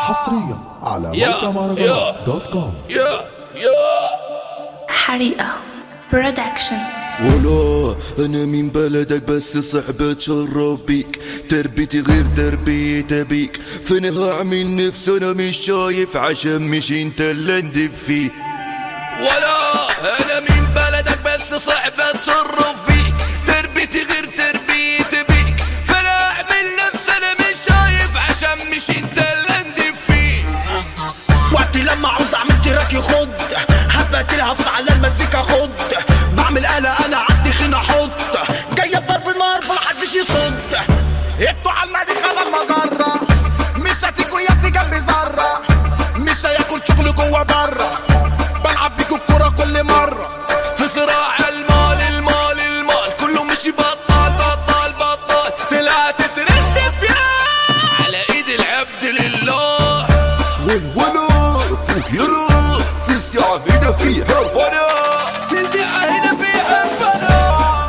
حصريا على موقع مهرجانات دوت كوم. حريقة برودكشن. ولا انا من بلدك بس صعب اتشرف بيك، تربيتي غير تربية بيك، فانا هعمل نفسي انا مش شايف عشان مش انت اللي ندف فيه. ولا انا من بلدك بس صعب اتشرف بيك، تربيتي غير تربية بيك، فانا هعمل نفسي انا مش شايف عشان مش انت اللي ندف فيه. وقتي لما عاوز اعمل تراك يخد، حبة تلهف على المزيكا خد، بعمل قلق انا عالتخين احط، جايه بضرب نار فمحدش يصد. انتوا على المدخل المجرة، مش هتيجوا يا ابني جنبي ذرة، مش هياكل شغل جوه بره، بلعب بيكوا الكورة كل مرة. في صراع المال المال المال كله مش بطال بطال بطال، طلعت ترند فيها على ايد العبد لله. ولا فوق يلا في ساعة هنا في حرفنا، في ساعة هنا في حرفنا.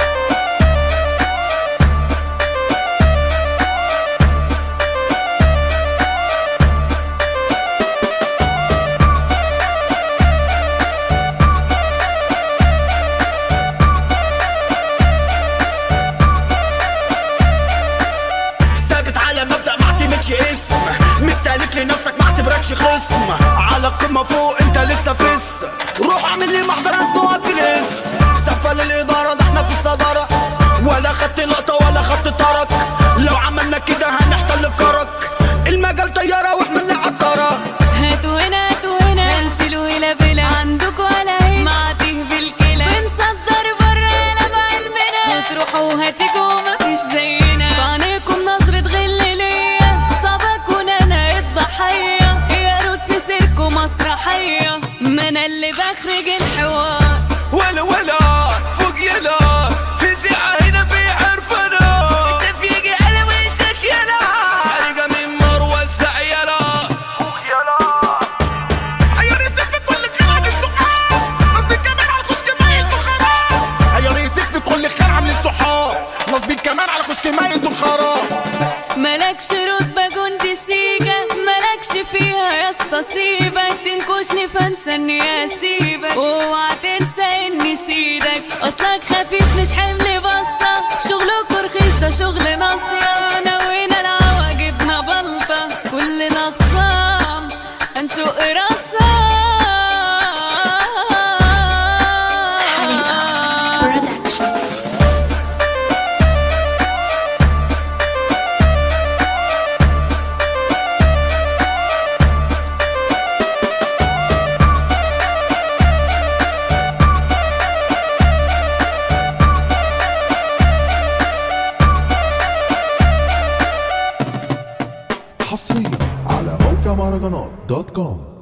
ثابت على مبدأ ما اعتمدش اسم، مش سالك لنفسك ما اعتبركش خصم، على القمة فوق انت لسه فس، روح اعمل لي محضر اسنوك في الاسم، سفة للإدارة ده احنا في الصدارة، ولا خدت لقطة ولا خدت طرك، لو عملنا كده هنحتل الكرك، المجال طيارة واحنا اللي عالطرة. هاتوا هنا هاتوا هنا نشيلوا هلا بلا عندكوا ولا هنا معتيه بالكلا، بنصدر برا يلا بعلمنا، هتروحوا هتيجوا مفيش زينا، بعينيكم نظرة غل ليا، صعب اكون انا الضحية، يا رود في سيركو مسرحية، ما انا اللي بخرج الحوار. ولا فوق يلا في ساعة هنا في حرفنا، الشاف يجي على وشك يلا، حريقة من مروة السعيلة. فوق يلا عيار يسيب في كل خير عامل سحاب، نصبين كمان على خشك ماي انتوا خراب. عيار يسيب في كل خير عامل سحاب، نصبين كمان على خشك ماي انتوا خراب. ملكش رتبة جندي سيجا، ملكش فيها يا اسطى سيبك، تنكشني فانسى اني اسيبك، اوعى تنسى اني سيدك، اصلك خفيف مش حمل بصة، شغلك رخيص ده شغل ناصية، نوينا العوا جبنا بلطة، كل الاخصام هنشق راسها. برودكشن. حصريا على موقع مهرجانات دوت كوم.